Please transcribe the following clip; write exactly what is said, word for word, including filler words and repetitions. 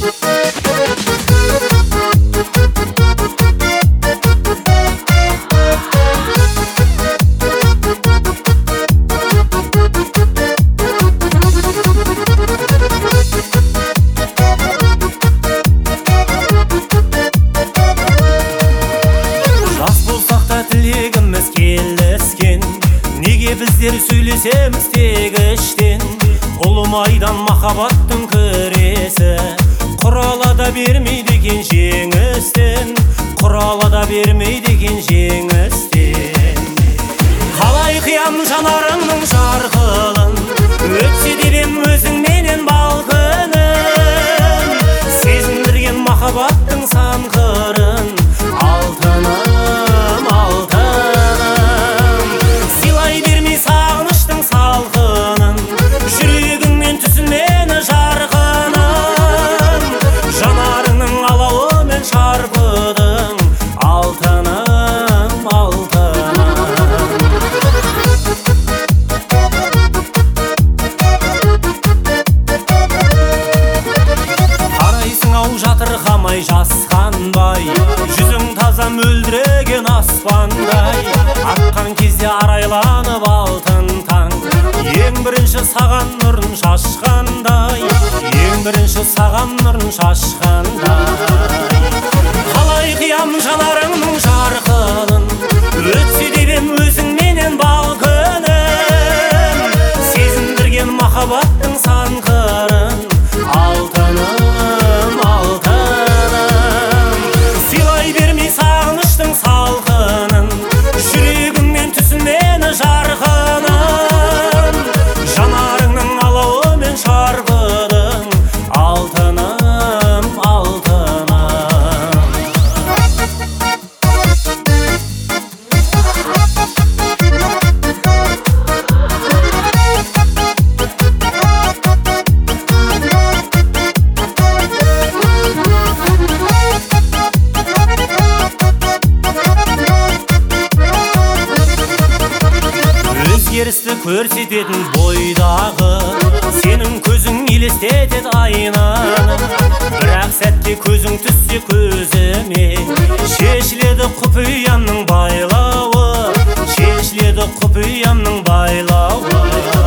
Неге біздер сөйлесеміз тек іштен? Ұлымайдан махаббаттың күресі құралада бермейді екен жеңістен, құралада бермейді екен жеңістен. Қалай қиям жанарыңның жарқылын, өтсе дебем өзіңменен бал күнін, сезіндірген махаббаттың сан қырын. Алтыным, алтыным, сыйлай бермей сағыныштың салқынын, жүрегіңмен түсін мені жарқыным, жанарыңның алауымен шарпыдың. Алтыным, алтыным. Қарайсың-ау жатырқамай жасқанбай, жүзің таза мөлдіреген аспандай, атқан кезде арайланып алтын таң, ең бірінші саған нұрын шашқандай, ең бірінші саған нұрын шашқандай. Қалай қиям жанарыңның жарқылын, өтсе дебем өзіңменен бал күнін, сезіндірген махаббаттың сан қырын. Алтыным, алтыным, сыйлай бермей сағыныштың салқынын, жүрегіңмен түсін мені жарқыным, жанарыңның алауымен шарпыдың. Алтыным, алтыным. Өзгерісті көрсететін бойдағы, сенің көзің елестетеді айнаны, бірақ сәтте көзің түссе көзіме, шешіледі құпиямның байлауы, шешіледі құпиямның байлауы.